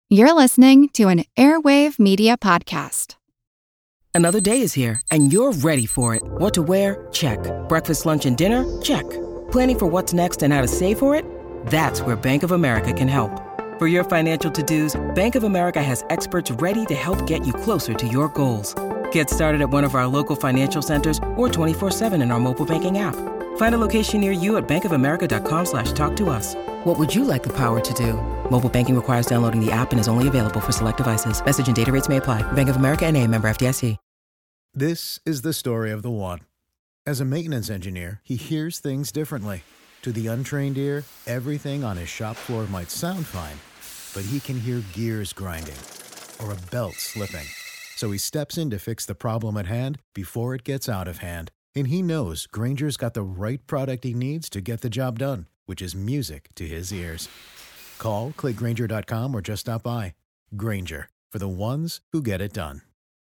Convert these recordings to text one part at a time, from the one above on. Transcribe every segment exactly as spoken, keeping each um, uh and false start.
You're listening to an Airwave Media Podcast. Another day is here, and you're ready for it. What to wear? Check. Breakfast, lunch, and dinner? Check. Planning for what's next and how to save for it? That's where Bank of America can help. For your financial to-dos, Bank of America has experts ready to help get you closer to your goals. Get started at one of our local financial centers or twenty-four seven in our mobile banking app. Find a location near you at bankofamerica.com slash talk to us. What would you like the power to do? Mobile banking requires downloading the app and is only available for select devices. Message and data rates may apply. Bank of America N A, member F D I C. This is the story of the one. As a maintenance engineer, he hears things differently. To the untrained ear, everything on his shop floor might sound fine, but he can hear gears grinding or a belt slipping. So he steps in to fix the problem at hand before it gets out of hand. And he knows Grainger's got the right product he needs to get the job done, which is music to his ears. Call, click Grainger dot com, or just stop by. Grainger, for the ones who get it done.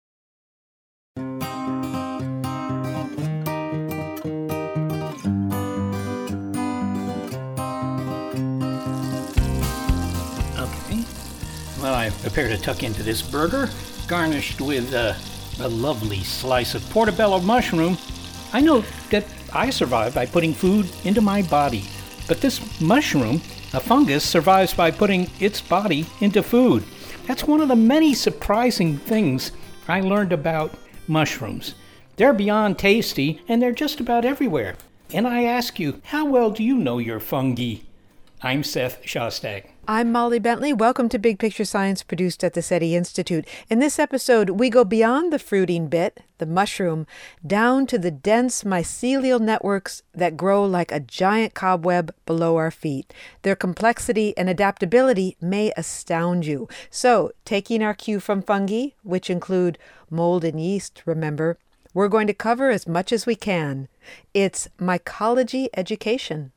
Okay. Well, I appear to tuck into this burger, garnished with uh, a lovely slice of portobello mushroom. I know that I survive by putting food into my body, but this mushroom, a fungus, survives by putting its body into food. That's one of the many surprising things I learned about mushrooms. They're beyond tasty, and they're just about everywhere. And I ask you, how well do you know your fungi? I'm Seth Shostak. I'm Molly Bentley. Welcome to Big Picture Science, produced at the SETI Institute. In this episode, we go beyond the fruiting bit, the mushroom, down to the dense mycelial networks that grow like a giant cobweb below our feet. Their complexity and adaptability may astound you. So, taking our cue from fungi, which include mold and yeast, remember, we're going to cover as much as we can. It's mycology education.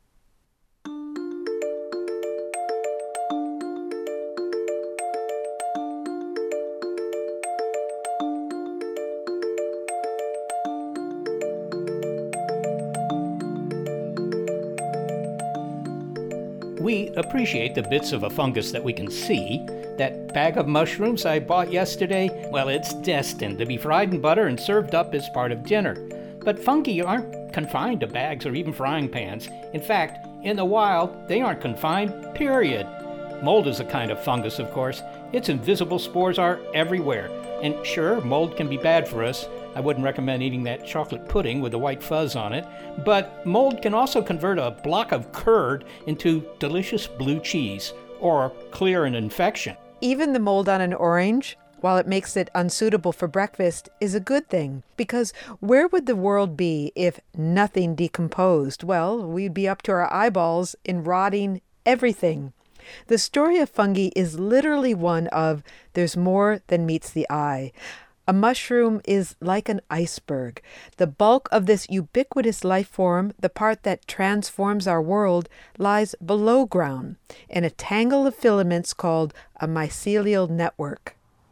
We appreciate the bits of a fungus that we can see. That bag of mushrooms I bought yesterday, well, it's destined to be fried in butter and served up as part of dinner. But fungi aren't confined to bags or even frying pans. In fact, in the wild, they aren't confined, period. Mold is a kind of fungus, of course. Its invisible spores are everywhere. And sure, mold can be bad for us. I wouldn't recommend eating that chocolate pudding with the white fuzz on it. But mold can also convert a block of curd into delicious blue cheese or clear an infection. Even the mold on an orange, while it makes it unsuitable for breakfast, is a good thing. Because where would the world be if nothing decomposed? Well, we'd be up to our eyeballs in rotting everything. The story of fungi is literally one of there's more than meets the eye. A mushroom is like an iceberg. The bulk of this ubiquitous life form, the part that transforms our world, lies below ground in a tangle of filaments called a mycelial network.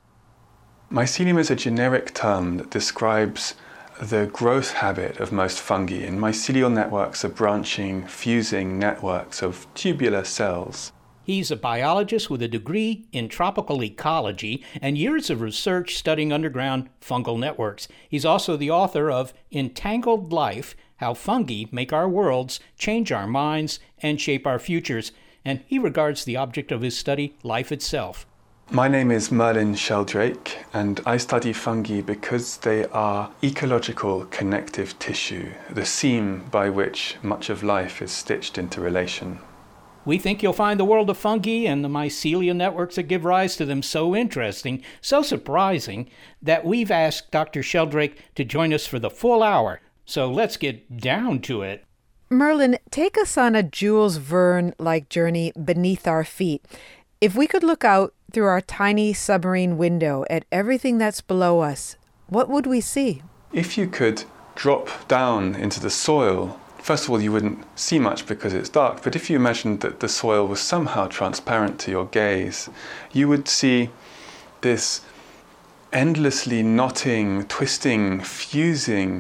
Mycelium is a generic term that describes the growth habit of most fungi, and mycelial networks are branching, fusing networks of tubular cells. He's a biologist with a degree in tropical ecology and years of research studying underground fungal networks. He's also the author of Entangled Life, How Fungi Make Our Worlds, Change Our Minds, and Shape Our Futures. And he regards the object of his study, life itself. My name is Merlin Sheldrake, and I study fungi because they are ecological connective tissue, the seam by which much of life is stitched into relation. We think you'll find the world of fungi and the mycelial networks that give rise to them so interesting, so surprising, that we've asked Doctor Sheldrake to join us for the full hour. So let's get down to it. Merlin, take us on a Jules Verne-like journey beneath our feet. If we could look out through our tiny submarine window at everything that's below us, what would we see? If you could drop down into the soil, first of all, you wouldn't see much because it's dark, but if you imagined that the soil was somehow transparent to your gaze, you would see this endlessly knotting, twisting, fusing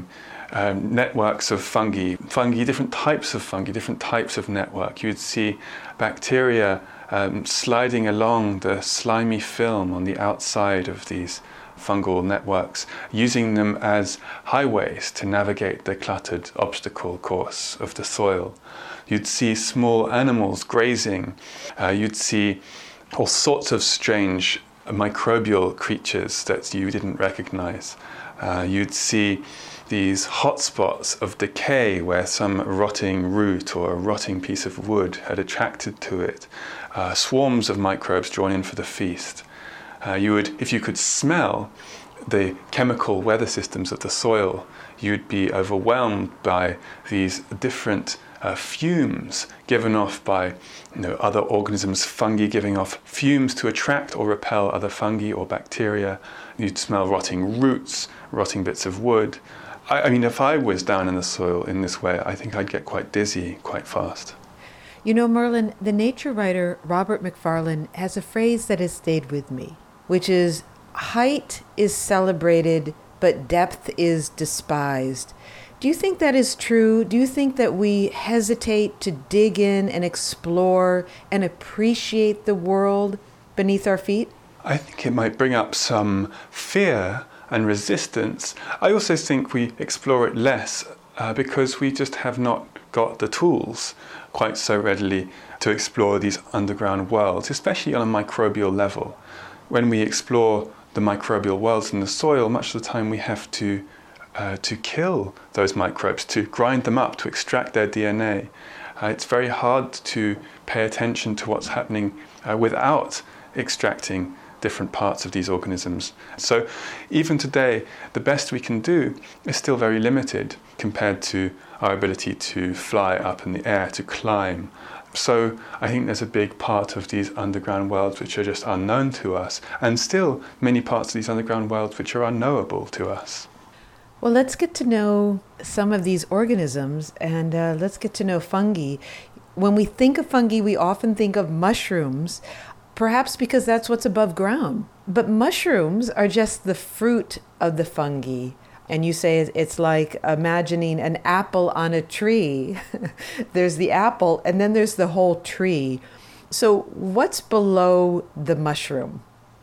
um, networks of fungi, fungi, different types of fungi, different types of network. You'd see bacteria um, sliding along the slimy film on the outside of these fungal networks, using them as highways to navigate the cluttered obstacle course of the soil. You'd see small animals grazing. Uh, you'd see all sorts of strange microbial creatures that you didn't recognize. Uh, you'd see these hotspots of decay where some rotting root or a rotting piece of wood had attracted to it. Uh, swarms of microbes drawn in for the feast. Uh, you would, if you could smell the chemical weather systems of the soil, you'd be overwhelmed by these different uh, fumes given off by you know, other organisms, fungi giving off fumes to attract or repel other fungi or bacteria. You'd smell rotting roots, rotting bits of wood. I, I mean, if I was down in the soil in this way, I think I'd get quite dizzy quite fast. You know, Merlin, the nature writer Robert Macfarlane has a phrase that has stayed with me, which is, height is celebrated, but depth is despised. Do you think that is true? Do you think that we hesitate to dig in and explore and appreciate the world beneath our feet? I think it might bring up some fear and resistance. I also think we explore it less uh, because we just have not got the tools quite so readily to explore these underground worlds, especially on a microbial level. When we explore the microbial worlds in the soil, much of the time we have to uh, to kill those microbes, to grind them up, to extract their D N A. Uh, it's very hard to pay attention to what's happening uh, without extracting different parts of these organisms. So even today, the best we can do is still very limited compared to our ability to fly up in the air, to climb. So I think there's a big part of these underground worlds which are just unknown to us, and still many parts of these underground worlds which are unknowable to us. Well, let's get to know some of these organisms, and uh, let's get to know fungi. When we think of fungi, we often think of mushrooms, perhaps because that's what's above ground. But mushrooms are just the fruit of the fungi. And you say it's like imagining an apple on a tree. There's the apple, and then there's the whole tree. So what's below the mushroom?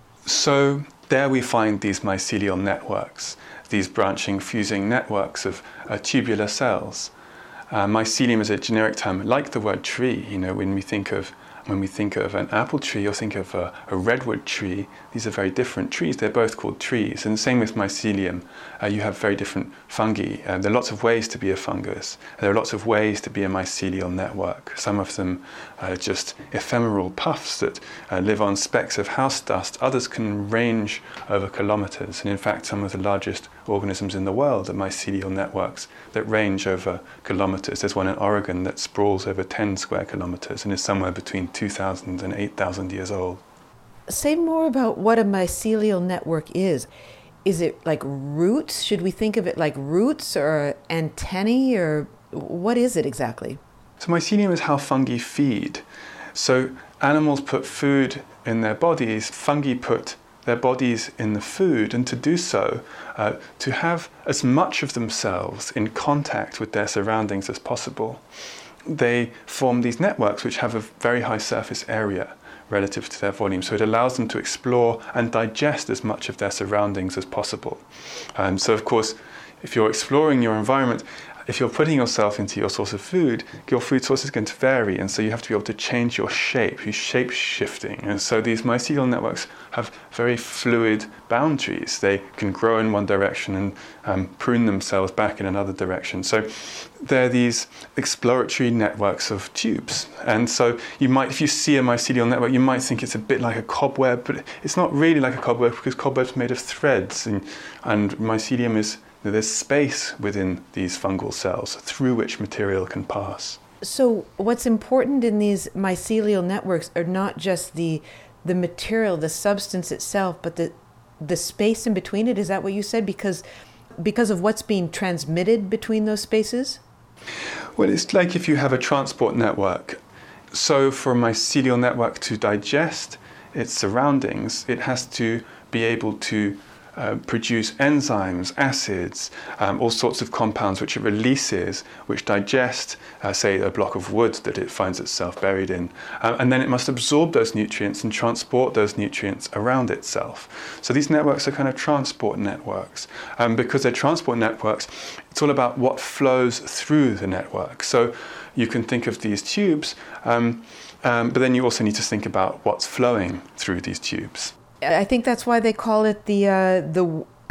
So there we find these mycelial networks, these branching, fusing networks of uh, tubular cells. Uh, mycelium is a generic term, like the word tree. You know, when we think of When we think of an apple tree or think of a, a redwood tree, these are very different trees. They're both called trees. And the same with mycelium. Uh, you have very different fungi. Uh, there are lots of ways to be a fungus. There are lots of ways to be a mycelial network. Some of them are just ephemeral puffs that uh, live on specks of house dust. Others can range over kilometers. And in fact, some of the largest organisms in the world are mycelial networks that range over kilometers. There's one in Oregon that sprawls over ten square kilometers and is somewhere between two thousand and eight thousand years old. Say more about what a mycelial network is. Is it like roots? Should we think of it like roots or antennae, or what is it exactly? So mycelium is how fungi feed. So animals put food in their bodies, fungi put their bodies in the food, and to do so, uh, to have as much of themselves in contact with their surroundings as possible. They form these networks which have a very high surface area relative to their volume, so it allows them to explore and digest as much of their surroundings as possible. Um, so of course, if you're exploring your environment, if you're putting yourself into your source of food, your food source is going to vary, and so you have to be able to change your shape, you're shape shifting. And so these mycelial networks have very fluid boundaries. They can grow in one direction and um, prune themselves back in another direction. So they're these exploratory networks of tubes. And so you might, if you see a mycelial network, you might think it's a bit like a cobweb, but it's not really like a cobweb because cobweb's made of threads, and, and mycelium is there's space within these fungal cells through which material can pass. So what's important in these mycelial networks are not just the the material, the substance itself, but the the space in between it. Is that what you said? Because because of what's being transmitted between those spaces? Well, it's like if you have a transport network. So for a mycelial network to digest its surroundings, it has to be able to uh, produce enzymes, acids, um, all sorts of compounds which it releases, which digest, uh, say, a block of wood that it finds itself buried in. Um, and then it must absorb those nutrients and transport those nutrients around itself. So these networks are kind of transport networks. Um, because they're transport networks, it's all about what flows through the network. So you can think of these tubes, um, um, but then you also need to think about what's flowing through these tubes. I think that's why they call it the uh, the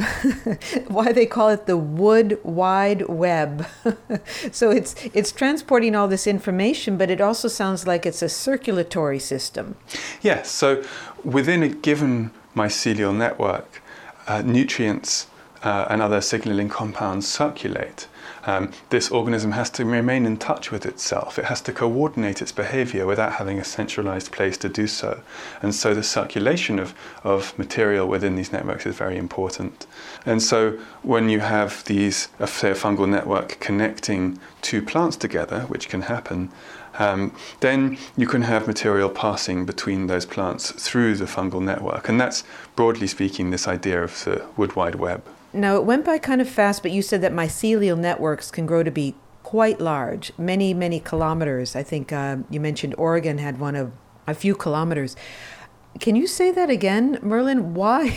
why they call it the wood wide web. So it's it's transporting all this information, but it also sounds like it's a circulatory system. Yes. So within a given mycelial network, uh, nutrients uh, and other signaling compounds circulate. Um, this organism has to remain in touch with itself. It has to coordinate its behavior without having a centralized place to do so. And so the circulation of, of material within these networks is very important. And so when you have these, uh, say, a fungal network connecting two plants together, which can happen, um, then you can have material passing between those plants through the fungal network. And that's, broadly speaking, this idea of the wood wide web. Now, it went by kind of fast, but you said that mycelial networks can grow to be quite large, many, many kilometers. I think uh, you mentioned Oregon had one of a few kilometers. Can you say that again, Merlin? Why,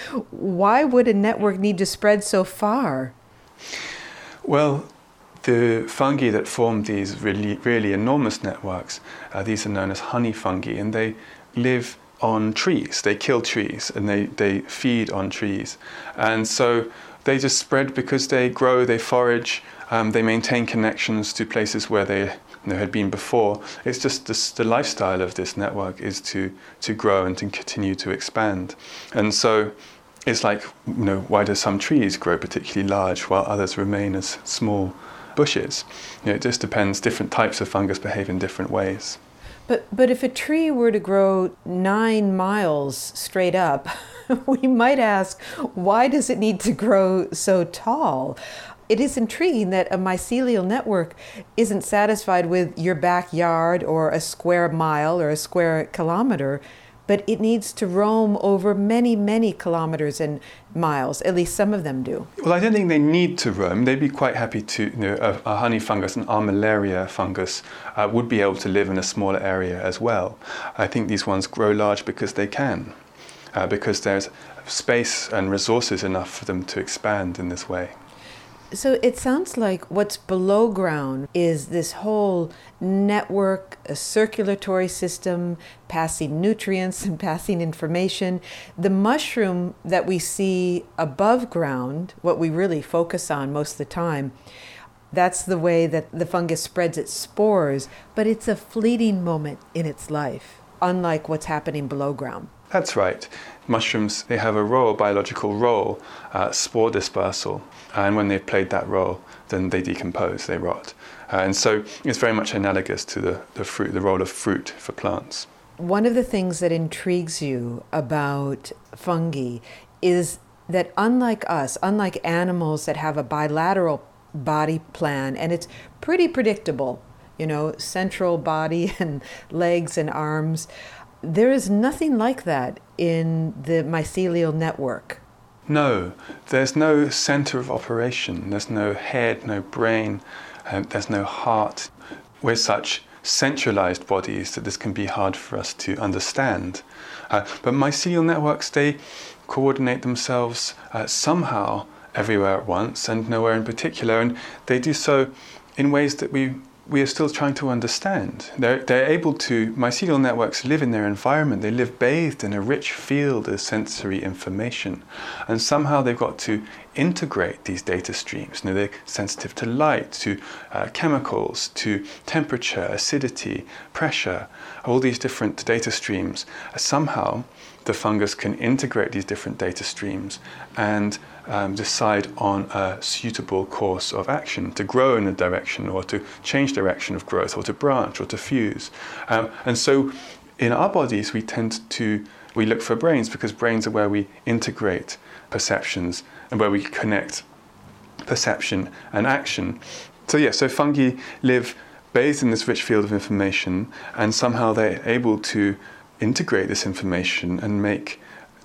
why would a network need to spread so far? Well, the fungi that form these really, really enormous networks, uh, these are known as honey fungi, and they live on trees. They kill trees and they, they feed on trees. And so they just spread because they grow, they forage, um, they maintain connections to places where they you know, had been before. It's just this, the lifestyle of this network is to, to grow and to continue to expand. And so it's like, you know, why do some trees grow particularly large while others remain as small bushes? You know, it just depends. Different types of fungus behave in different ways. But but if a tree were to grow nine miles straight up, we might ask, why does it need to grow so tall? It is intriguing that a mycelial network isn't satisfied with your backyard or a square mile or a square kilometer, but it needs to roam over many, many kilometers and miles. At least some of them do. Well, I don't think they need to roam. They'd be quite happy to, you know, a, a honey fungus, an Armillaria fungus, uh, would be able to live in a smaller area as well. I think these ones grow large because they can, uh, because there's space and resources enough for them to expand in this way. So it sounds like what's below ground is this whole network, a circulatory system, passing nutrients and passing information. The mushroom that we see above ground, what we really focus on most of the time, that's the way that the fungus spreads its spores, but it's a fleeting moment in its life, unlike what's happening below ground. That's right. Mushrooms, they have a role, biological role, uh, spore dispersal. And when they've played that role, then they decompose, they rot. Uh, and so it's very much analogous to the, the fruit, the role of fruit for plants. One of the things that intrigues you about fungi is that unlike us, unlike animals that have a bilateral body plan, and it's pretty predictable, you know, central body and legs and arms, there is nothing like that in the mycelial network. No, there's no center of operation. There's no head, no brain, um, there's no heart. We're such centralized bodies that this can be hard for us to understand. Uh, but mycelial networks, they coordinate themselves uh, somehow everywhere at once and nowhere in particular, and they do so in ways that we we are still trying to understand. They're, they're able to, mycelial networks live in their environment, they live bathed in a rich field of sensory information, and somehow they've got to integrate these data streams. You know, they're sensitive to light, to uh, chemicals, to temperature, acidity, pressure, all these different data streams. Somehow the fungus can integrate these different data streams and um, decide on a suitable course of action to grow in a direction or to change direction of growth or to branch or to fuse. Um, and so in our bodies we tend to, we look for brains because brains are where we integrate perceptions and where we connect perception and action. So yeah, so fungi live bathed in this rich field of information, and somehow they're able to integrate this information and make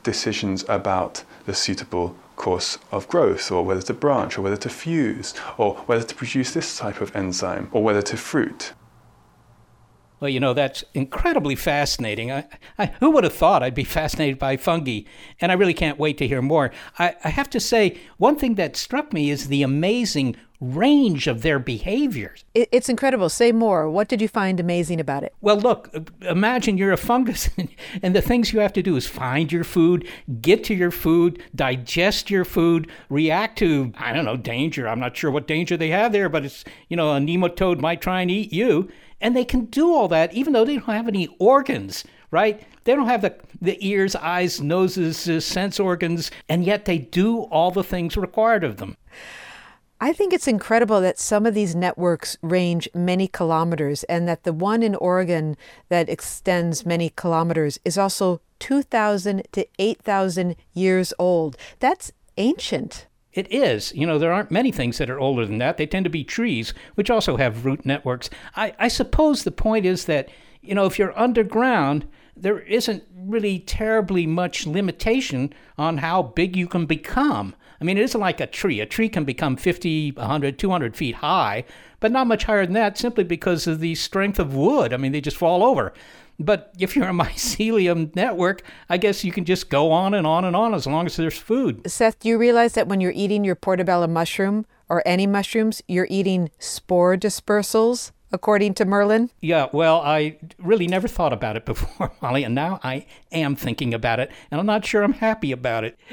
decisions about the suitable course of growth, or whether to branch, or whether to fuse, or whether to produce this type of enzyme, or whether to fruit. Well, you know, that's incredibly fascinating. I, I, who would have thought I'd be fascinated by fungi? And I really can't wait to hear more. I, I have to say, one thing that struck me is the amazing range of their behaviors. It, it's incredible. Say more. What did you find amazing about it? Well, look, imagine you're a fungus, and the things you have to do is find your food, get to your food, digest your food, react to, I don't know, danger. I'm not sure what danger they have there, but it's, you know, a nematode might try and eat you. And they can do all that even though they don't have any organs, right? They don't have the, the ears, eyes, noses, uh, sense organs, and yet they do all the things required of them. I think it's incredible that some of these networks range many kilometers, and that the one in Oregon that extends many kilometers is also two thousand to eight thousand years old. That's ancient. It is. You know, there aren't many things that are older than that. They tend to be trees, which also have root networks. I, I suppose the point is that, you know, if you're underground, there isn't really terribly much limitation on how big you can become. I mean, it isn't like a tree. A tree can become fifty, one hundred, two hundred feet high, but not much higher than that simply because of the strength of wood. I mean, they just fall over. But if you're a mycelium network, I guess you can just go on and on and on as long as there's food. Seth, do you realize that when you're eating your portobello mushroom or any mushrooms, you're eating spore dispersals, according to Merlin? Yeah, well, I really never thought about it before, Molly, and now I am thinking about it, and I'm not sure I'm happy about it.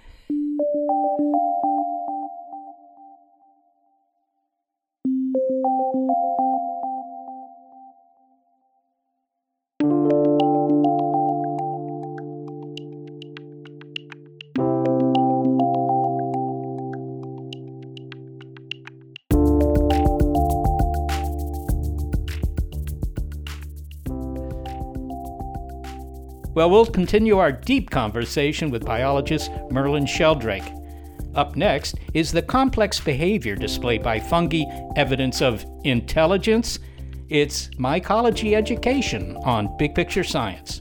Well, we'll continue our deep conversation with biologist Merlin Sheldrake. Up next is the complex behavior displayed by fungi, evidence of intelligence. It's mycology education on Big Picture Science.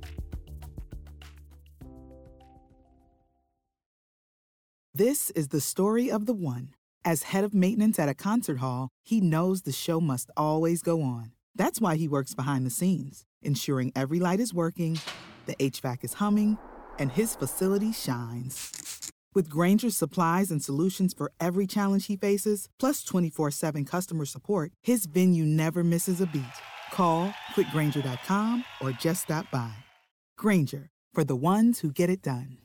This is the story of the one. As head of maintenance at a concert hall, he knows the show must always go on. That's why he works behind the scenes, ensuring every light is working, the H V A C is humming, and his facility shines. With Grainger's supplies and solutions for every challenge he faces, plus twenty-four seven customer support, his venue never misses a beat. Call quick grainger dot com or just stop by. Grainger, for the ones who get it done.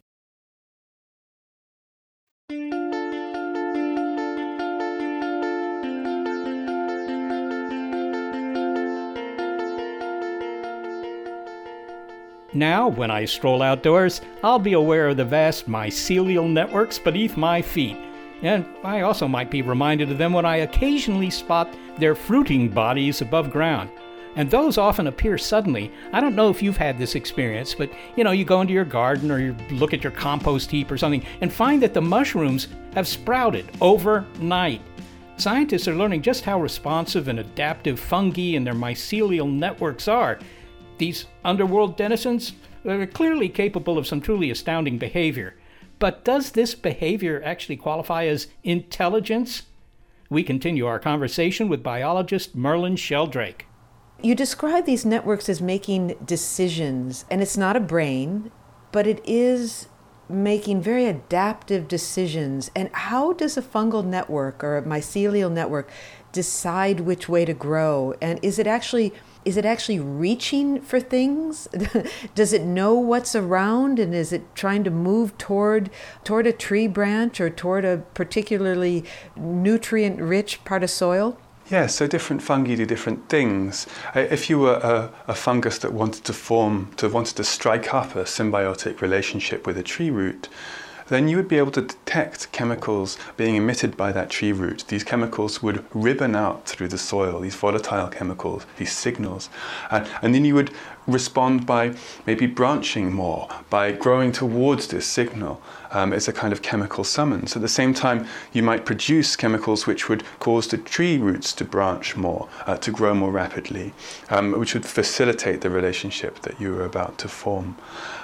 Now, when I stroll outdoors, I'll be aware of the vast mycelial networks beneath my feet. And I also might be reminded of them when I occasionally spot their fruiting bodies above ground. And those often appear suddenly. I don't know if you've had this experience, but you know, you go into your garden or you look at your compost heap or something and find that the mushrooms have sprouted overnight. Scientists are learning just how responsive and adaptive fungi and their mycelial networks are. These underworld denizens are clearly capable of some truly astounding behavior. But does this behavior actually qualify as intelligence? We continue our conversation with biologist Merlin Sheldrake. You describe these networks as making decisions, and it's not a brain, but it is making very adaptive decisions. And how does a fungal network or a mycelial network decide which way to grow? And is it actually is it actually reaching for things? Does it know what's around, and is it trying to move toward toward a tree branch or toward a particularly nutrient-rich part of soil? Yeah, so different fungi do different things. If you were a, a fungus that wanted to form, to wanted to strike up a symbiotic relationship with a tree root, then you would be able to detect chemicals being emitted by that tree root. These chemicals would ribbon out through the soil, these volatile chemicals, these signals. And, and then you would respond by maybe branching more, by growing towards this signal. Um, it's a kind of chemical summons. At the same time, you might produce chemicals which would cause the tree roots to branch more, uh, to grow more rapidly, um, which would facilitate the relationship that you were about to form.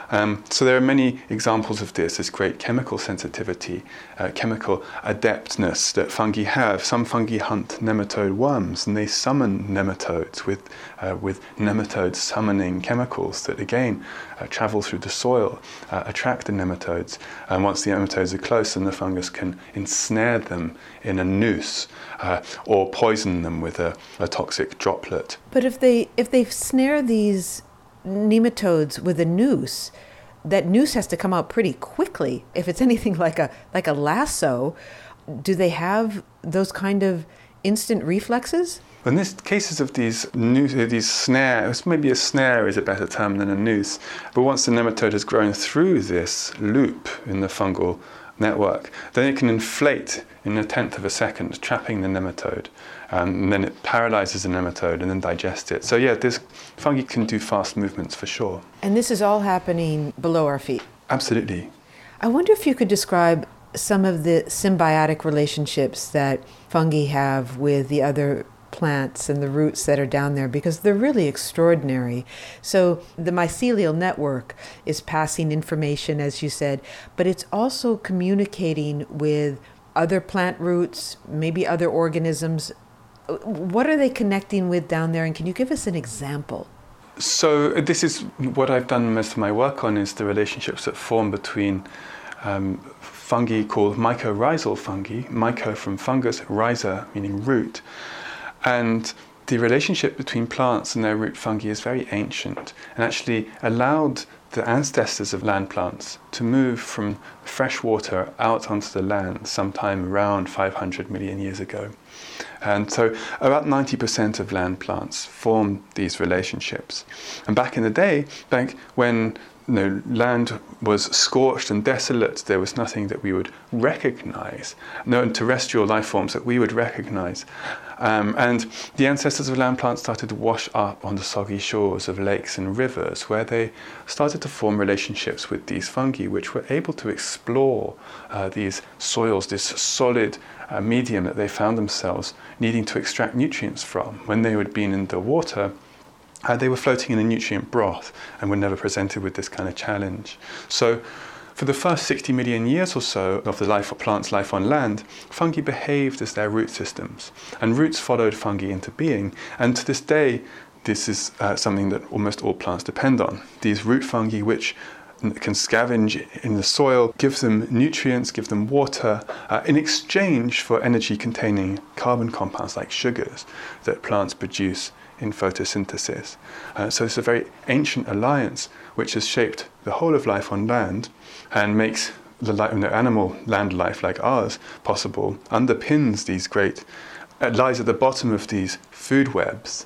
Um, so there are many examples of this, this great chemical sensitivity, uh, chemical adeptness that fungi have. Some fungi hunt nematode worms, and they summon nematodes with, uh, with nematode summoning chemicals that again uh, travel through the soil, uh, attract the nematodes. And once the nematodes are close, then the fungus can ensnare them in a noose uh, or poison them with a, a toxic droplet. But if they if they snare these nematodes with a noose, that noose has to come out pretty quickly. If it's anything like a like a lasso, do they have those kind of instant reflexes? In this cases of these noose, these snares, maybe a snare is a better term than a noose, but once the nematode has grown through this loop in the fungal network, then it can inflate in a tenth of a second, trapping the nematode. Um, and then it paralyzes the nematode and then digests it. So yeah, this fungi can do fast movements for sure. And this is all happening below our feet? Absolutely. I wonder if you could describe some of the symbiotic relationships that fungi have with the other plants and the roots that are down there, because they're really extraordinary. So the mycelial network is passing information, as you said, but it's also communicating with other plant roots, maybe other organisms. What are they connecting with down there, and can you give us an example? So this is what I've done most of my work on, is the relationships that form between um, fungi called mycorrhizal fungi, myco from fungus, rhiza meaning root. And the relationship between plants and their root fungi is very ancient and actually allowed the ancestors of land plants to move from fresh water out onto the land sometime around five hundred million years ago. And so about ninety percent of land plants form these relationships. And back in the day, back when you know, land was scorched and desolate, there was nothing that we would recognize, no terrestrial life forms that we would recognize. Um, and the ancestors of land plants started to wash up on the soggy shores of lakes and rivers, where they started to form relationships with these fungi, which were able to explore uh, these soils, this solid uh, medium that they found themselves needing to extract nutrients from. When they had been in the water, uh, they were floating in a nutrient broth and were never presented with this kind of challenge. So for the first sixty million years or so of the life of plants' life on land, fungi behaved as their root systems, and roots followed fungi into being. And to this day, this is uh, something that almost all plants depend on. These root fungi, which can scavenge in the soil, give them nutrients, give them water, uh, in exchange for energy-containing carbon compounds like sugars that plants produce in photosynthesis. Uh, so it's a very ancient alliance which has shaped the whole of life on land and makes the li- you know, animal land life like ours possible, underpins these great, it lies at the bottom of these food webs.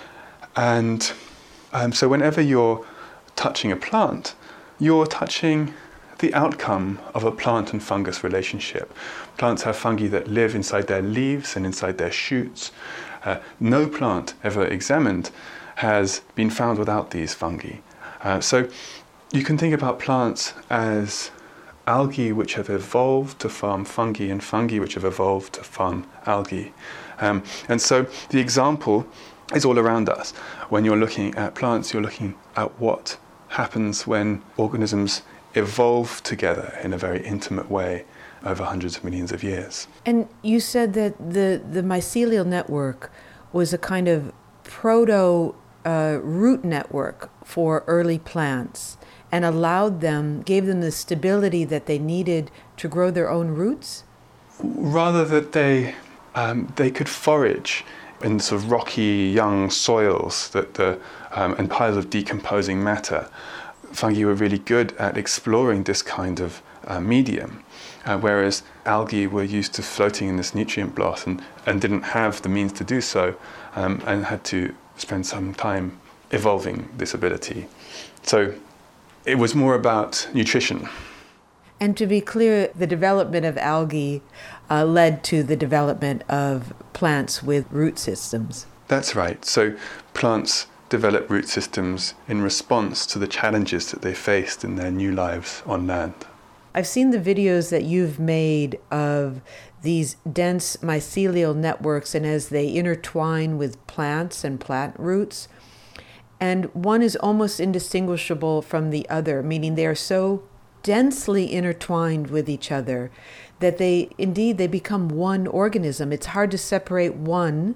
And um, so whenever you're touching a plant, you're touching the outcome of a plant and fungus relationship. Plants have fungi that live inside their leaves and inside their shoots. Uh, no plant ever examined has been found without these fungi. Uh, so you can think about plants as algae which have evolved to farm fungi, and fungi which have evolved to farm algae. Um, and so the example is all around us. When you're looking at plants, you're looking at what happens when organisms evolve together in a very intimate way over hundreds of millions of years. And you said that the, the mycelial network was a kind of proto uh, root network for early plants and allowed them, gave them the stability that they needed to grow their own roots? Rather that they um, they could forage in sort of rocky young soils that the um, and piles of decomposing matter. Fungi were really good at exploring this kind of uh, medium, uh, whereas algae were used to floating in this nutrient broth and, and didn't have the means to do so, um, and had to spend some time evolving this ability. So it was more about nutrition. And to be clear, the development of algae uh, led to the development of plants with root systems. That's right. So plants develop root systems in response to the challenges that they faced in their new lives on land. I've seen the videos that you've made of these dense mycelial networks and as they intertwine with plants and plant roots. and one is almost indistinguishable from the other, meaning they are so densely intertwined with each other that they, indeed, they become one organism. It's hard to separate one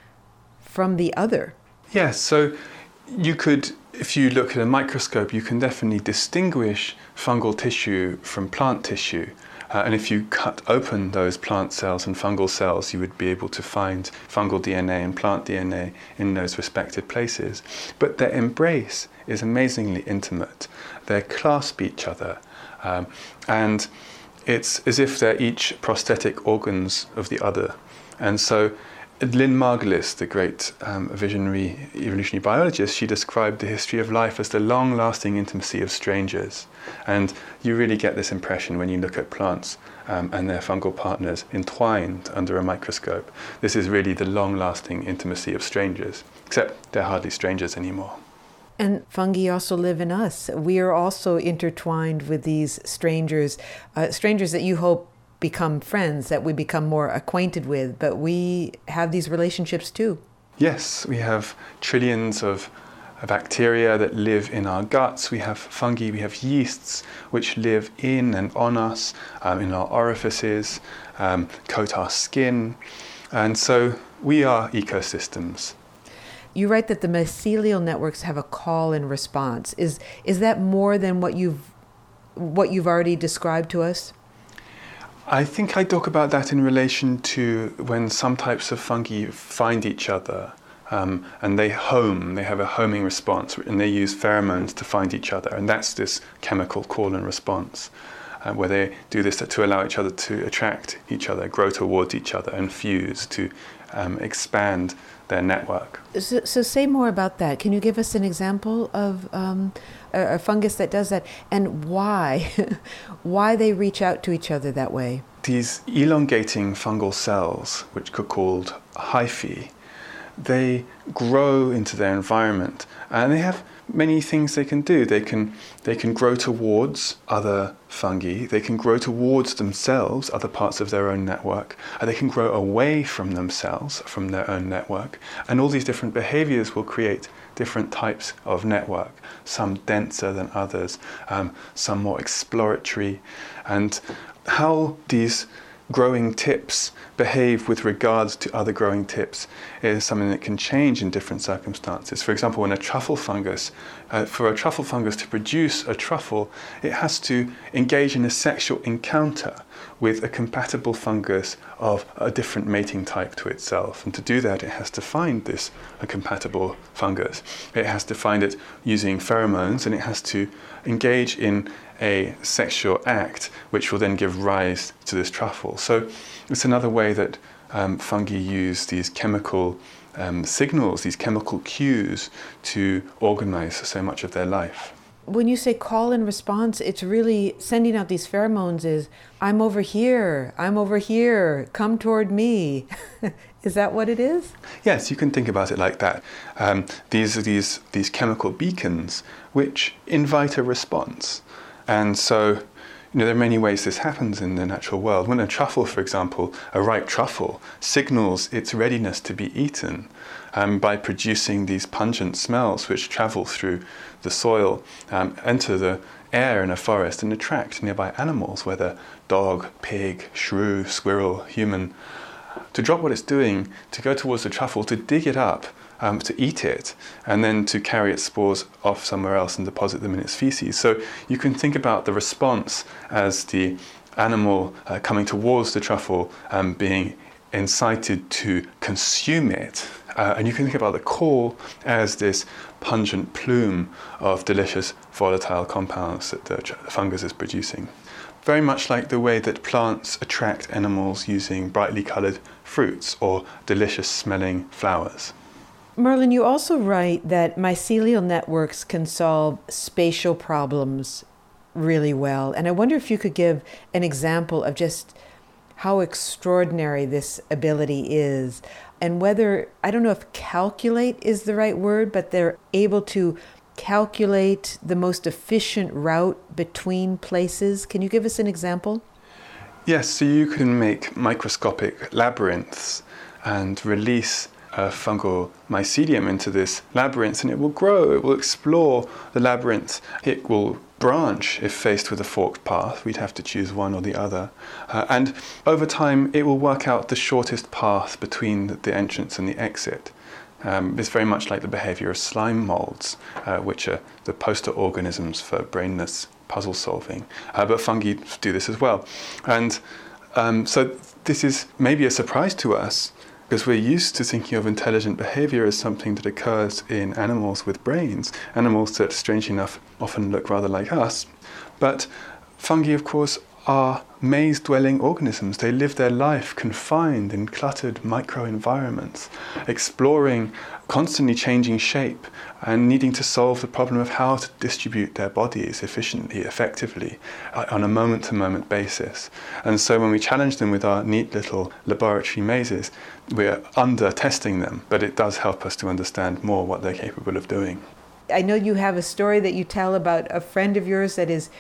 from the other. Yes, so you could, if you look at a microscope, you can definitely distinguish fungal tissue from plant tissue. Uh, and if you cut open those plant cells and fungal cells, you would be able to find fungal D N A and plant D N A in those respective places. But their embrace is amazingly intimate. They clasp each other. Um, and it's as if they're each prosthetic organs of the other. And so Lynn Margulis, the great um, visionary evolutionary biologist, she described the history of life as the long-lasting intimacy of strangers. And you really get this impression when you look at plants um, and their fungal partners entwined under a microscope. This is really the long-lasting intimacy of strangers, except they're hardly strangers anymore. And fungi also live in us. We are also intertwined with these strangers, uh, strangers that you hope become friends, that we become more acquainted with, but we have these relationships too. Yes, we have trillions of bacteria that live in our guts. We have fungi, we have yeasts which live in and on us, um, in our orifices, um, coat our skin. And so we are ecosystems. You write that the mycelial networks have a call and response. Is is that more than what you've what you've already described to us? I think I talk about that in relation to when some types of fungi find each other um, and they home, they have a homing response, and they use pheromones to find each other, and that's this chemical call and response, uh, where they do this to, to allow each other to attract each other, grow towards each other, and fuse to um, expand their network. So, so say more about that. Can you give us an example of um, a, a fungus that does that, and why, why they reach out to each other that way? These elongating fungal cells, which are called hyphae, they grow into their environment, and they have many things they can do. They can they can grow towards other fungi, they can grow towards themselves, other parts of their own network, and they can grow away from themselves, from their own network, and all these different behaviors will create different types of network, some denser than others, um, some more exploratory. And how these growing tips behave with regards to other growing tips is something that can change in different circumstances. For example, when a truffle fungus, uh, for a truffle fungus to produce a truffle, it has to engage in a sexual encounter with a compatible fungus of a different mating type to itself. And to do that, it has to find this a compatible fungus. It has to find it using pheromones, and it has to engage in a sexual act, which will then give rise to this truffle. So it's another way that um, fungi use these chemical um, signals, these chemical cues, to organize so much of their life. When you say call and response, it's really sending out these pheromones is, I'm over here, I'm over here, come toward me. Is that what it is? Yes, you can think about it like that. Um, these are these, these chemical beacons which invite a response. And so, you know, there are many ways this happens in the natural world. When a truffle, for example, a ripe truffle, signals its readiness to be eaten um, by producing these pungent smells which travel through the soil, um, enter the air in a forest and attract nearby animals, whether dog, pig, shrew, squirrel, human, to drop what it's doing, to go towards the truffle, to dig it up, Um, to eat it, and then to carry its spores off somewhere else and deposit them in its feces. So you can think about the response as the animal uh, coming towards the truffle um, being incited to consume it. Uh, and you can think about the call as this pungent plume of delicious volatile compounds that the fungus is producing. Very much like the way that plants attract animals using brightly coloured fruits or delicious smelling flowers. Merlin, you also write that mycelial networks can solve spatial problems really well. And I wonder if you could give an example of just how extraordinary this ability is, and whether, I don't know if calculate is the right word, but they're able to calculate the most efficient route between places. Can you give us an example? Yes, so you can make microscopic labyrinths and release a fungal mycelium into this labyrinth, and it will grow, it will explore the labyrinth. It will branch if faced with a forked path. We'd have to choose one or the other. Uh, and over time, it will work out the shortest path between the entrance and the exit. Um, it's very much like the behavior of slime molds, uh, which are the poster organisms for brainless puzzle solving. Uh, but fungi do this as well. And um, so this is maybe a surprise to us, because we're used to thinking of intelligent behavior as something that occurs in animals with brains, animals that, strangely enough, often look rather like us. But fungi, of course, are maze-dwelling organisms. They live their life confined in cluttered microenvironments, exploring, constantly changing shape, and needing to solve the problem of how to distribute their bodies efficiently, effectively, on a moment-to-moment basis. And so when we challenge them with our neat little laboratory mazes, we're under-testing them, but it does help us to understand more what they're capable of doing. I know you have a story that you tell about a friend of yours that is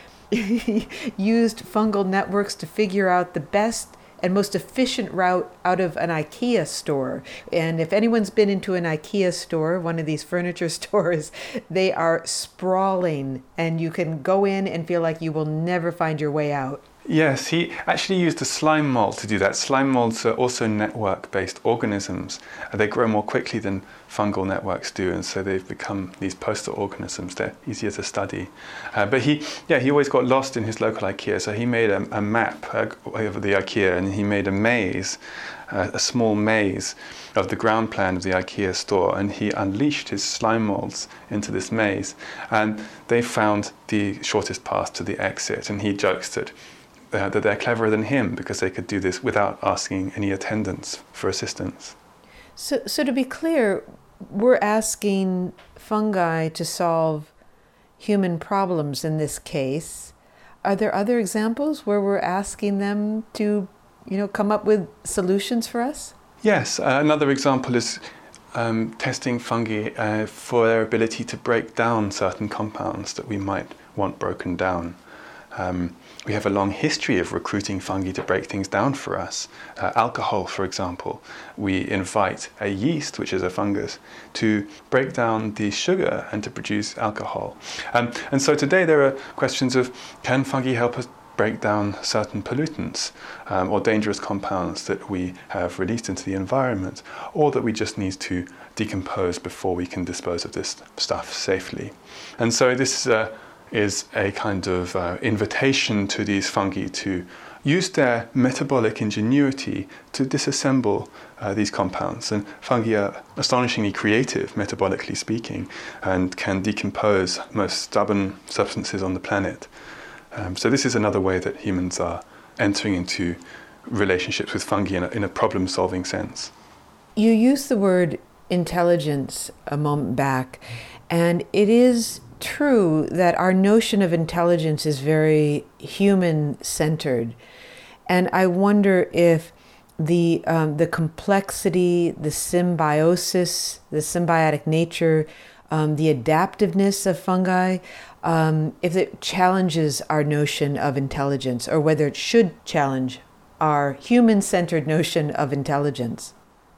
used fungal networks to figure out the best and most efficient route out of an IKEA store. And if anyone's been into an IKEA store, one of these furniture stores, they are sprawling, and you can go in and feel like you will never find your way out. Yes, he actually used a slime mold to do that. Slime molds are also network-based organisms. They grow more quickly than fungal networks do, and so they've become these poster organisms. They're easier to study. Uh, but he, yeah, he always got lost in his local IKEA, so he made a, a map uh, of the IKEA, and he made a maze, uh, a small maze of the ground plan of the IKEA store, and he unleashed his slime molds into this maze, and they found the shortest path to the exit, and he jokes that Uh, that they're cleverer than him because they could do this without asking any attendants for assistance. So, so to be clear, we're asking fungi to solve human problems in this case. Are there other examples where we're asking them to, you know, come up with solutions for us? Yes, uh, another example is um, testing fungi uh, for their ability to break down certain compounds that we might want broken down. Um, we have a long history of recruiting fungi to break things down for us. Uh, alcohol, for example, we invite a yeast, which is a fungus, to break down the sugar and to produce alcohol. Um, and so today there are questions of, can fungi help us break down certain pollutants um, or dangerous compounds that we have released into the environment, or that we just need to decompose before we can dispose of this stuff safely. And so this is a is a kind of uh, invitation to these fungi to use their metabolic ingenuity to disassemble uh, these compounds. And fungi are astonishingly creative, metabolically speaking, and can decompose most stubborn substances on the planet. Um, so this is another way that humans are entering into relationships with fungi in a, in a problem-solving sense. You used the word intelligence a moment back, and it is true that our notion of intelligence is very human-centered. And I wonder if the um, the complexity, the symbiosis, the symbiotic nature, um, the adaptiveness of fungi, um, if it challenges our notion of intelligence, or whether it should challenge our human-centered notion of intelligence.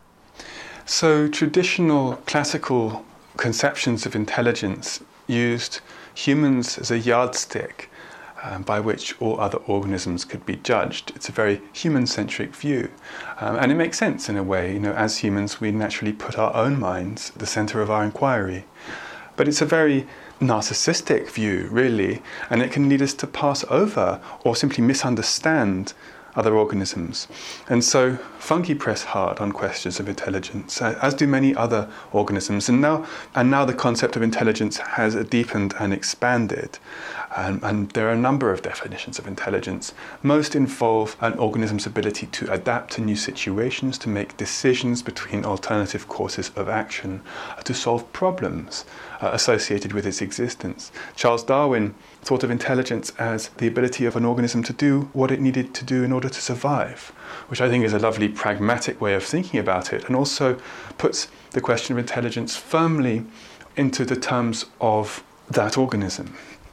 So traditional classical conceptions of intelligence used humans as a yardstick um, by which all other organisms could be judged. It's a very human-centric view. Um, and it makes sense in a way. You know, as humans, we naturally put our own minds at the center of our inquiry. But it's a very narcissistic view, really, and it can lead us to pass over or simply misunderstand other organisms. And so fungi press hard on questions of intelligence, as do many other organisms. And now, and now the concept of intelligence has deepened and expanded. Um, and there are a number of definitions of intelligence. Most involve an organism's ability to adapt to new situations, to make decisions between alternative courses of action, uh, to solve problems uh, associated with its existence. Charles Darwin thought of intelligence as the ability of an organism to do what it needed to do in order to survive, which I think is a lovely pragmatic way of thinking about it, and also puts the question of intelligence firmly into the terms of that organism.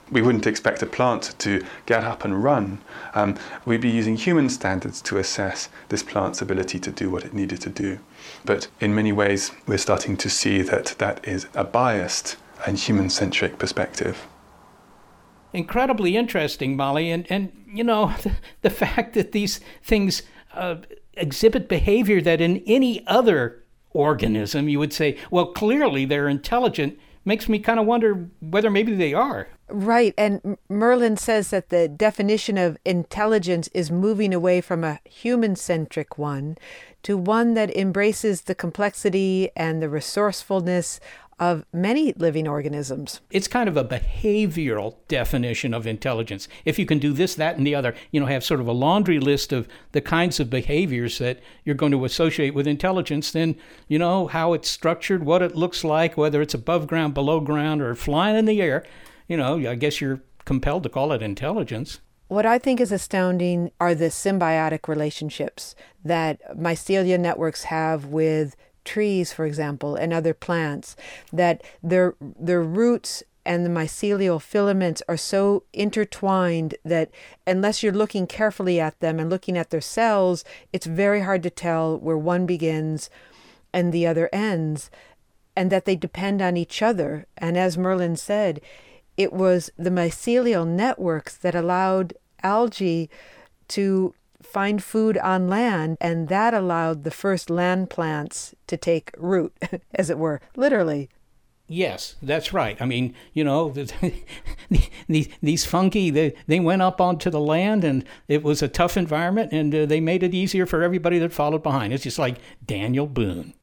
We wouldn't expect a plant to get up and run. Um, we'd be using human standards to assess this plant's ability to do what it needed to do. But in many ways, we're starting to see that that is a biased and human-centric perspective. Incredibly interesting, Molly. And, and you know, the, the fact that these things uh, exhibit behavior that in any other organism you would say, well, clearly they're intelligent, makes me kind of wonder whether maybe they are. Right. And Merlin says that the definition of intelligence is moving away from a human-centric one to one that embraces the complexity and the resourcefulness of many living organisms. It's kind of a behavioral definition of intelligence. If you can do this, that, and the other, you know, have sort of a laundry list of the kinds of behaviors that you're going to associate with intelligence, then, you know, how it's structured, what it looks like, whether it's above ground, below ground, or flying in the air, you know, I guess you're compelled to call it intelligence. What I think is astounding are the symbiotic relationships that mycelia networks have with trees, for example, and other plants, that their their roots and the mycelial filaments are so intertwined that unless you're looking carefully at them and looking at their cells, it's very hard to tell where one begins and the other ends, and that they depend on each other. And as Merlin said, it was the mycelial networks that allowed algae to find food on land, and that allowed the first land plants to take root, as it were, literally. Yes, that's right. I mean, you know, these, these fungi, they, they went up onto the land, and it was a tough environment, and uh, they made it easier for everybody that followed behind. It's just like Daniel Boone.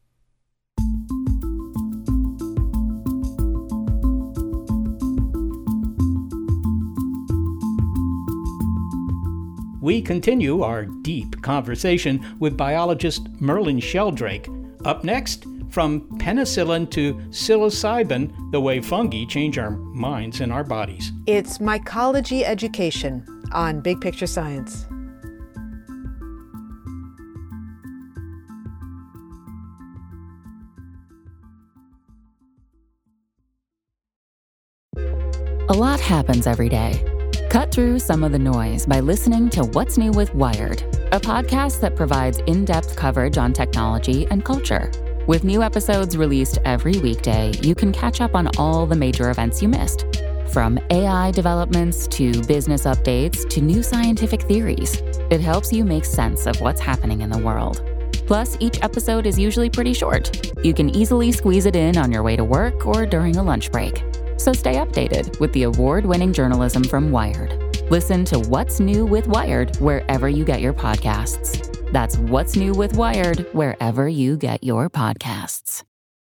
We continue our deep conversation with biologist Merlin Sheldrake. Up next, from penicillin to psilocybin, the way fungi change our minds and our bodies. It's mycology education on Big Picture Science. A lot happens every day. Cut through some of the noise by listening to What's New with Wired, a podcast that provides in-depth coverage on technology and culture. With new episodes released every weekday, you can catch up on all the major events you missed. From A I developments to business updates to new scientific theories, it helps you make sense of what's happening in the world. Plus, each episode is usually pretty short. You can easily squeeze it in on your way to work or during a lunch break. So stay updated with the award-winning journalism from Wired. Listen to What's New with Wired wherever you get your podcasts. That's What's New with Wired wherever you get your podcasts.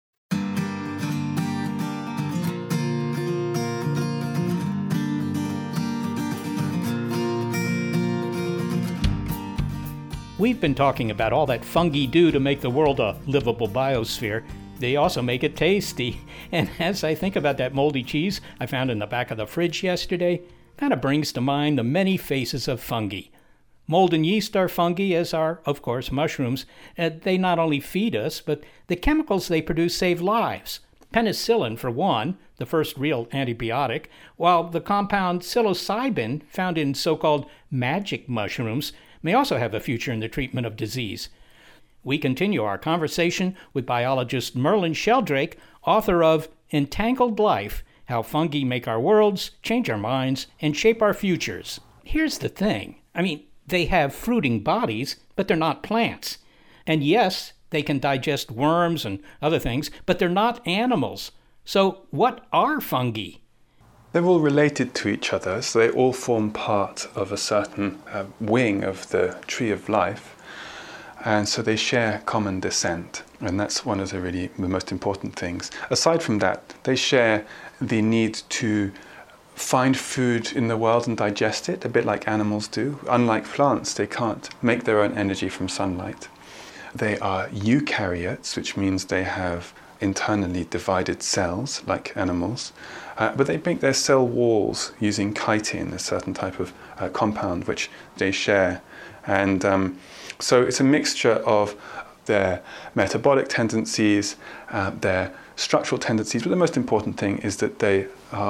We've been talking about all that fungi do to make the world a livable biosphere. They also make it tasty. And as I think about that moldy cheese I found in the back of the fridge yesterday, kind of brings to mind the many faces of fungi. Mold and yeast are fungi, as are, of course, mushrooms. Uh, they not only feed us, but the chemicals they produce save lives. Penicillin, for one, the first real antibiotic, while the compound psilocybin, found in so-called magic mushrooms, may also have a future in the treatment of disease. We continue our conversation with biologist Merlin Sheldrake, author of Entangled Life, How Fungi Make Our Worlds, Change Our Minds, and Shape Our Futures. Here's the thing. I mean, they have fruiting bodies, but they're not plants. And yes, they can digest worms and other things, but they're not animals. So what are fungi? They're all related to each other, so they all form part of a certain uh, wing of the tree of life. And so they share common descent, and that's one of the really the most important things. Aside from that, they share the need to find food in the world and digest it, a bit like animals do. Unlike plants, they can't make their own energy from sunlight. They are eukaryotes, which means they have internally divided cells, like animals, uh, but they make their cell walls using chitin, a certain type of uh, compound which they share. And um, so it's a mixture of their metabolic tendencies, uh, their structural tendencies, but the most important thing is that they are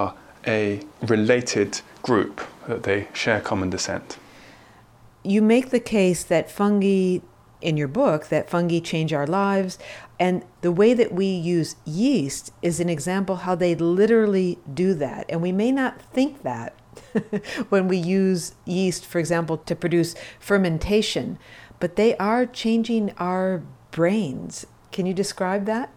a related group, that they share common descent. You make the case that fungi, in your book, that fungi change our lives, and the way that we use yeast is an example how they literally do that. And we may not think that when we use yeast, for example, to produce fermentation, but they are changing our brains. Can you describe that?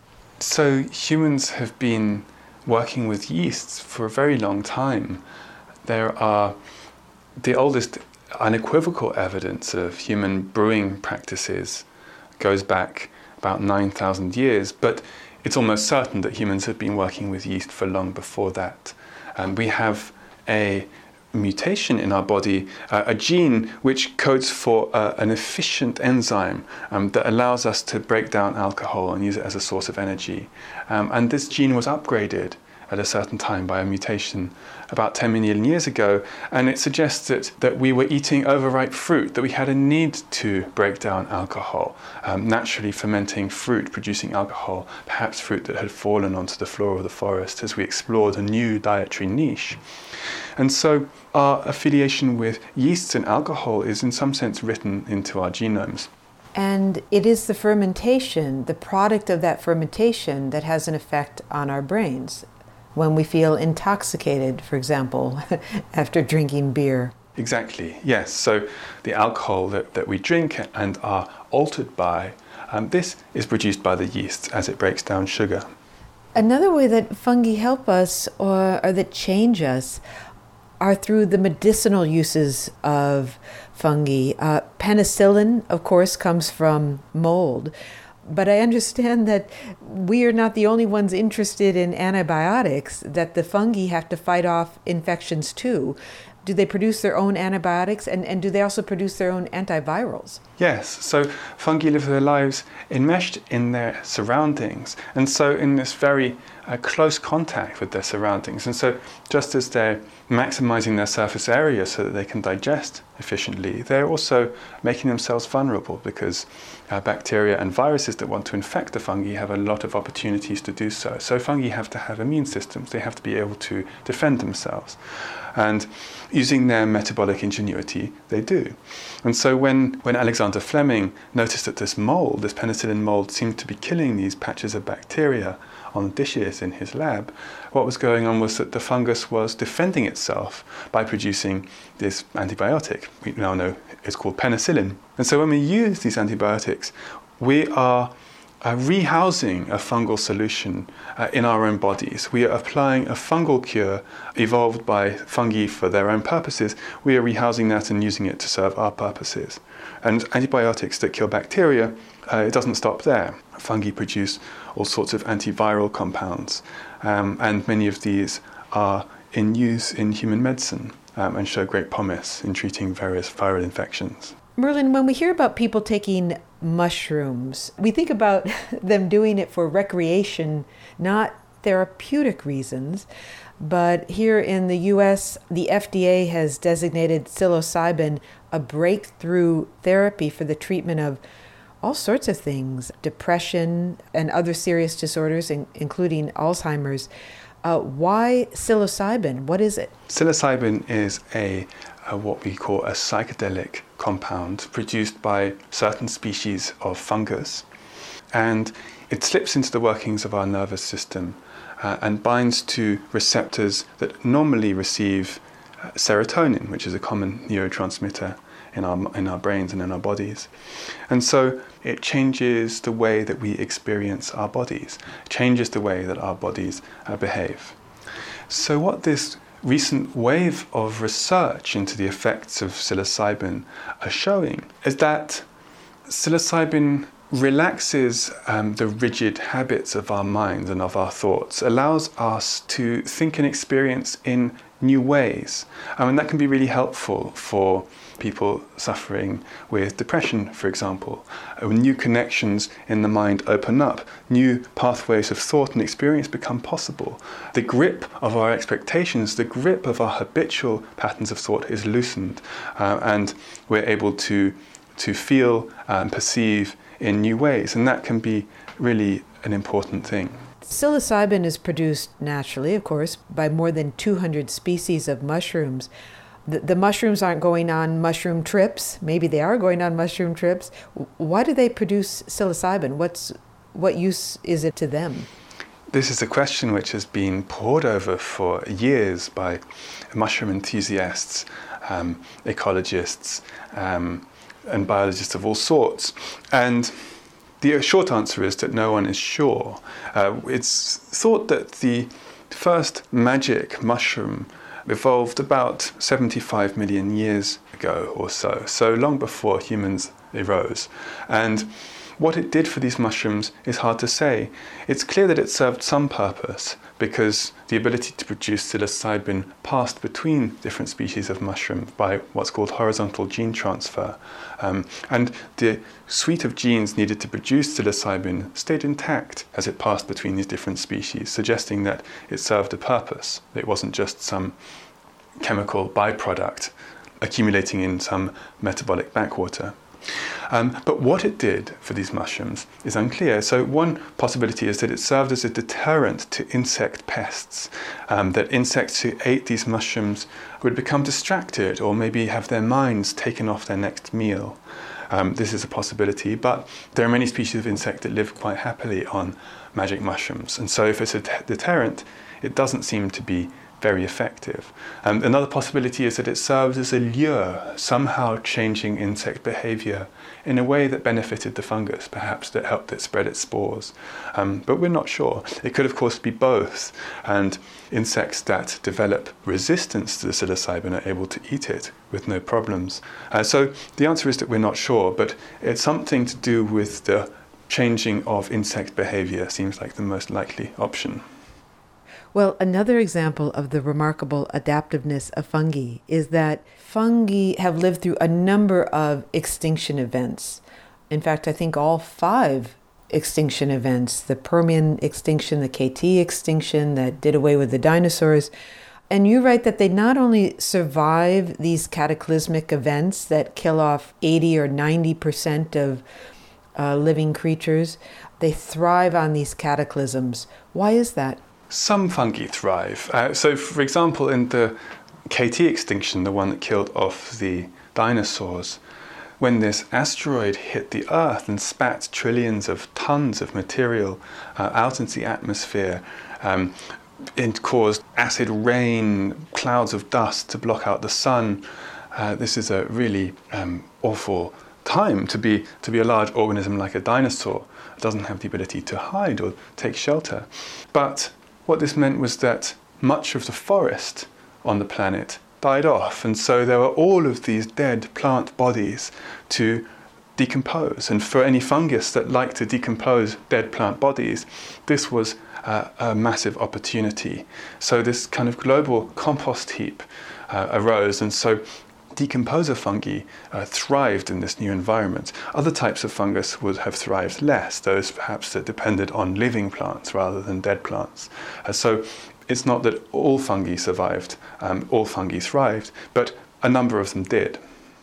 So humans have been working with yeasts for a very long time. There are the oldest unequivocal evidence of human brewing practices goes back about nine thousand years, but it's almost certain that humans have been working with yeast for long before that. And we have a mutation in our body, uh, a gene which codes for uh, an efficient enzyme um, that allows us to break down alcohol and use it as a source of energy. Um, and this gene was upgraded at a certain time by a mutation about ten million years ago, and it suggests that, that we were eating overripe fruit, that we had a need to break down alcohol, um, naturally fermenting fruit, producing alcohol, perhaps fruit that had fallen onto the floor of the forest as we explored a new dietary niche. And so our affiliation with yeasts and alcohol is in some sense written into our genomes. And it is the fermentation, the product of that fermentation, that has an effect on our brains. When we feel intoxicated, for example, after drinking beer. Exactly, yes. So the alcohol that, that we drink and are altered by, um, this is produced by the yeast as it breaks down sugar. Another way that fungi help us, or, or that change us, are through the medicinal uses of fungi. Uh, penicillin, of course, comes from mold. But I understand that we are not the only ones interested in antibiotics, that the fungi have to fight off infections too. Do they produce their own antibiotics, and, and do they also produce their own antivirals? Yes, so fungi live their lives enmeshed in their surroundings, and so in this very uh, close contact with their surroundings. And so just as they're maximizing their surface area so that they can digest efficiently, they're also making themselves vulnerable, because uh, bacteria and viruses that want to infect the fungi have a lot of opportunities to do so. So fungi have to have immune systems. They have to be able to defend themselves. And using their metabolic ingenuity, they do. And so when, when Alexander Fleming noticed that this mold, this penicillin mold, seemed to be killing these patches of bacteria on dishes in his lab, what was going on was that the fungus was defending itself by producing this antibiotic we now know is called penicillin. And so when we use these antibiotics, we are Uh, rehousing a fungal solution uh, in our own bodies. We are applying a fungal cure evolved by fungi for their own purposes. We are rehousing that and using it to serve our purposes. And antibiotics that kill bacteria, uh, it doesn't stop there. Fungi produce all sorts of antiviral compounds, um, and many of these are in use in human medicine um, and show great promise in treating various viral infections. Merlin, when we hear about people taking mushrooms, we think about them doing it for recreation, not therapeutic reasons. But here in the U S, the F D A has designated psilocybin a breakthrough therapy for the treatment of all sorts of things, depression and other serious disorders, in, including Alzheimer's. Uh, why psilocybin? What is it? Psilocybin is a, a what we call a psychedelic compound produced by certain species of fungus, and it slips into the workings of our nervous system uh, and binds to receptors that normally receive uh, serotonin, which is a common neurotransmitter in our in our brains and in our bodies. And so it changes the way that we experience our bodies, changes the way that our bodies uh, behave. So what this recent wave of research into the effects of psilocybin are showing is that psilocybin relaxes um, the rigid habits of our minds and of our thoughts, allows us to think and experience in new ways. I mean, that can be really helpful for people suffering with depression, for example. Uh, new connections in the mind open up, new pathways of thought and experience become possible. The grip of our expectations, the grip of our habitual patterns of thought is loosened, uh, and we're able to, to feel and perceive in new ways, and that can be really an important thing. Psilocybin is produced naturally, of course, by more than two hundred species of mushrooms. The, the mushrooms aren't going on mushroom trips. Maybe they are going on mushroom trips. Why do they produce psilocybin? What's, what use is it to them? This is a question which has been pored over for years by mushroom enthusiasts, um, ecologists, um, and biologists of all sorts. And the short answer is that no one is sure. Uh, it's thought that the first magic mushroom evolved about seventy-five million years ago or so, so long before humans arose. And what it did for these mushrooms is hard to say. It's clear that it served some purpose because the ability to produce psilocybin passed between different species of mushroom by what's called horizontal gene transfer. Um, and the suite of genes needed to produce psilocybin stayed intact as it passed between these different species, suggesting that it served a purpose. It wasn't just some chemical byproduct accumulating in some metabolic backwater. Um, but what it did for these mushrooms is unclear. So one possibility is that it served as a deterrent to insect pests, um, that insects who ate these mushrooms would become distracted or maybe have their minds taken off their next meal. Um, this is a possibility, but there are many species of insect that live quite happily on magic mushrooms. And so if it's a t- deterrent, it doesn't seem to be very effective. Um, another possibility is that it serves as a lure, somehow changing insect behavior in a way that benefited the fungus, perhaps that helped it spread its spores. Um, but we're not sure. It could, of course, be both. And insects that develop resistance to the psilocybin are able to eat it with no problems. Uh, so the answer is that we're not sure, but it's something to do with the changing of insect behavior seems like the most likely option. Well, another example of the remarkable adaptiveness of fungi is that fungi have lived through a number of extinction events. In fact, I think all five extinction events, the Permian extinction, the K T extinction that did away with the dinosaurs. And you write that they not only survive these cataclysmic events that kill off eighty or ninety percent of uh, living creatures, they thrive on these cataclysms. Why is that? Some fungi thrive. Uh, so, for example, in the K T extinction, the one that killed off the dinosaurs, when this asteroid hit the Earth and spat trillions of tons of material uh, out into the atmosphere, um, it caused acid rain, clouds of dust to block out the sun. Uh, this is a really um, awful time to be to be a large organism like a dinosaur. It doesn't have the ability to hide or take shelter. But what this meant was that much of the forest on the planet died off, and so there were all of these dead plant bodies to decompose. And for any fungus that liked to decompose dead plant bodies, this was uh, a massive opportunity. So this kind of global compost heap uh, arose, and so decomposer fungi uh, thrived in this new environment. Other types of fungus would have thrived less, those perhaps that depended on living plants rather than dead plants. Uh, so it's not that all fungi survived, um, all fungi thrived, but a number of them did.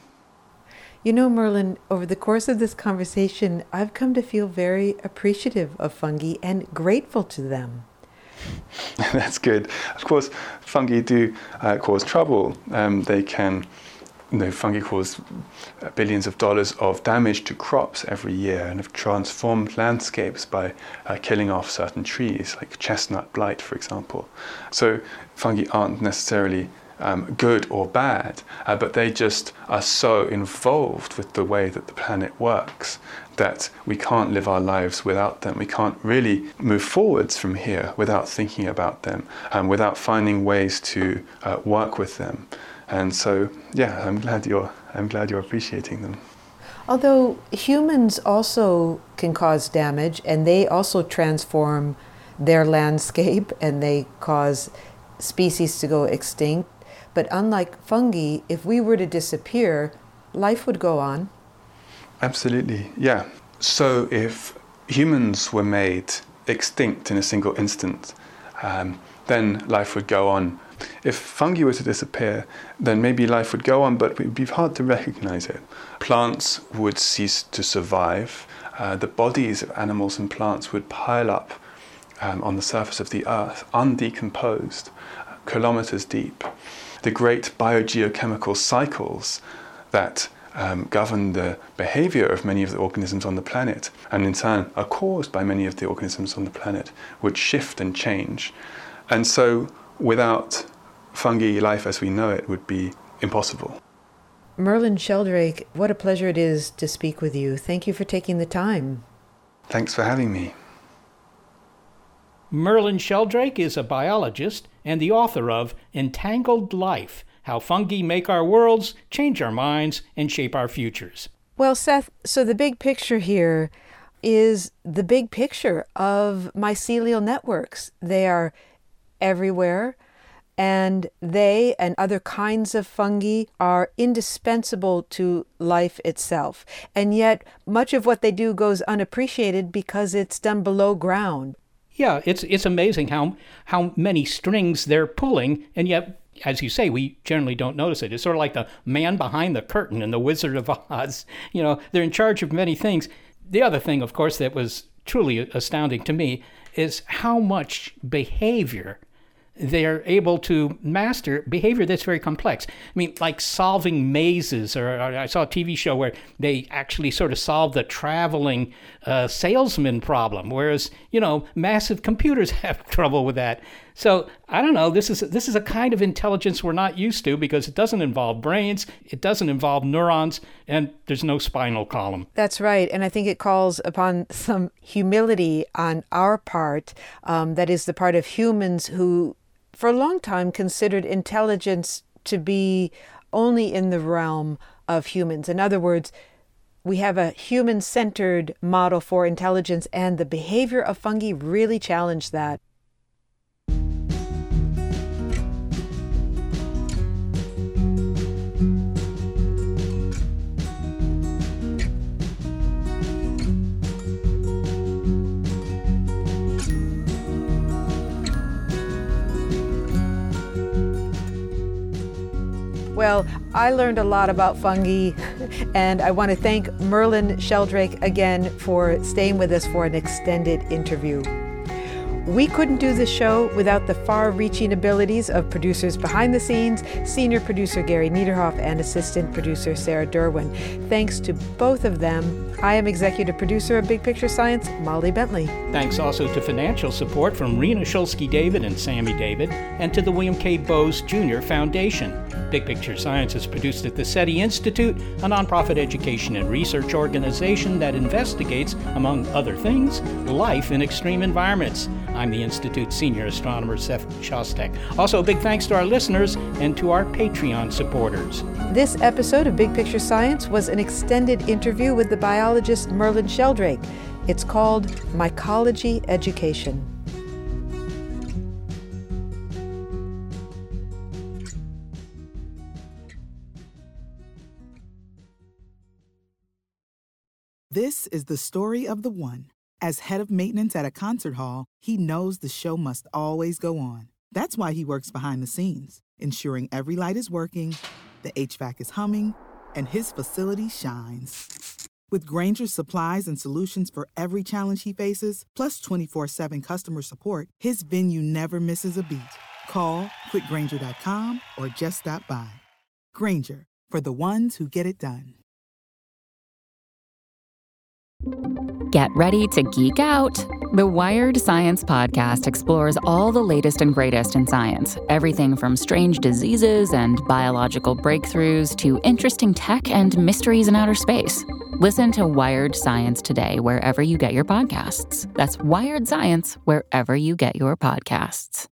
You know, Merlin, over the course of this conversation, I've come to feel very appreciative of fungi and grateful to them. That's good. Of course, fungi do uh, cause trouble. Um, they can You know, fungi cause billions of dollars of damage to crops every year and have transformed landscapes by uh, killing off certain trees, like chestnut blight, for example. So fungi aren't necessarily um, good or bad, uh, but they just are so involved with the way that the planet works that we can't live our lives without them. We can't really move forwards from here without thinking about them and without finding ways to uh, work with them. And so, yeah, I'm glad you're I'm glad you're appreciating them. Although humans also can cause damage, and they also transform their landscape, and they cause species to go extinct. But unlike fungi, if we were to disappear, life would go on. Absolutely, yeah. So if humans were made extinct in a single instant, um, then life would go on. If fungi were to disappear, then maybe life would go on, but it would be hard to recognize it. Plants would cease to survive. Uh, the bodies of animals and plants would pile up um, on the surface of the Earth, undecomposed, kilometers deep. The great biogeochemical cycles that um, govern the behavior of many of the organisms on the planet, and in turn are caused by many of the organisms on the planet, would shift and change. And so without fungi, life as we know it would be impossible. Merlin Sheldrake, what a pleasure it is to speak with you. Thank you for taking the time. Thanks for having me. Merlin Sheldrake is a biologist and the author of Entangled Life: How Fungi Make Our Worlds, Change Our Minds, and Shape Our Futures. Well, Seth, so the big picture here is the big picture of mycelial networks. They are everywhere, and they and other kinds of fungi are indispensable to life itself. And yet, much of what they do goes unappreciated because it's done below ground. Yeah, it's it's amazing how how many strings they're pulling, and yet, as you say, we generally don't notice it. It's sort of like the man behind the curtain in The Wizard of Oz. You know, they're in charge of many things. The other thing, of course, that was truly astounding to me is how much behavior they're able to master, behavior that's very complex. I mean, like solving mazes, or, or I saw a T V show where they actually sort of solved the traveling uh, salesman problem, whereas, you know, massive computers have trouble with that. So, I don't know, this is this is a kind of intelligence we're not used to because it doesn't involve brains, it doesn't involve neurons, and there's no spinal column. That's right, and I think it calls upon some humility on our part, um, that is the part of humans who for a long time considered intelligence to be only in the realm of humans. In other words, we have a human-centered model for intelligence, and the behavior of fungi really challenged that. Well, I learned a lot about fungi, and I want to thank Merlin Sheldrake again for staying with us for an extended interview. We couldn't do this show without the far-reaching abilities of producers behind the scenes, senior producer Gary Niederhoff and assistant producer Sarah Derwin. Thanks to both of them, I am executive producer of Big Picture Science, Molly Bentley. Thanks also to financial support from Rena Shulsky-David and Sammy David, and to the William K. Bowes Junior Foundation. Big Picture Science is produced at the SETI Institute, a nonprofit education and research organization that investigates, among other things, life in extreme environments. I'm the Institute's senior astronomer, Seth Shostak. Also, a big thanks to our listeners and to our Patreon supporters. This episode of Big Picture Science was an extended interview with the biologist Merlin Sheldrake. It's called Mycology Education. This is the story of the one. As head of maintenance at a concert hall, he knows the show must always go on. That's why he works behind the scenes, ensuring every light is working, the H V A C is humming, and his facility shines. With Grainger's supplies and solutions for every challenge he faces, plus twenty-four seven customer support, his venue never misses a beat. Call quick grainger dot com or just stop by. Grainger, for the ones who get it done. Get ready to geek out. The Wired Science Podcast explores all the latest and greatest in science. Everything from strange diseases and biological breakthroughs to interesting tech and mysteries in outer space. Listen to Wired Science today wherever you get your podcasts. That's Wired Science wherever you get your podcasts.